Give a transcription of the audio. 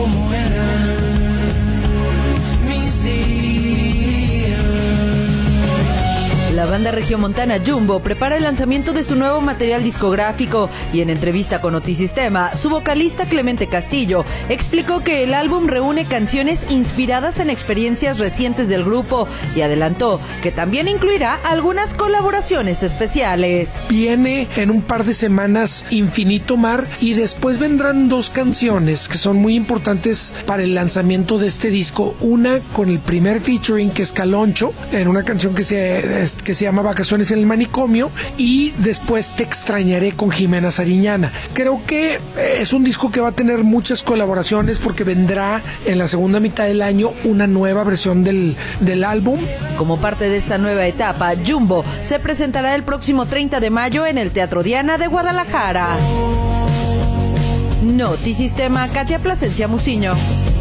como eran mis días. La banda regiomontana Jumbo prepara el lanzamiento de su nuevo material discográfico y en entrevista con Notisistema, su vocalista Clemente Castillo explicó que el álbum reúne canciones inspiradas en experiencias recientes del grupo y adelantó que también incluirá algunas colaboraciones especiales. Viene en un par de semanas Infinito Mar y después vendrán 2 canciones que son muy importantes para el lanzamiento de este disco. Una con el primer featuring, que es Caloncho, en una canción que se llama Vacaciones en el Manicomio, y después Te Extrañaré con Jimena Sariñana. Creo que es un disco que va a tener muchas colaboraciones porque vendrá en la segunda mitad del año una nueva versión del álbum. Como parte de esta nueva etapa, Jumbo se presentará el próximo 30 de mayo en el Teatro Diana de Guadalajara. Notisistema, Katia Plasencia Muciño.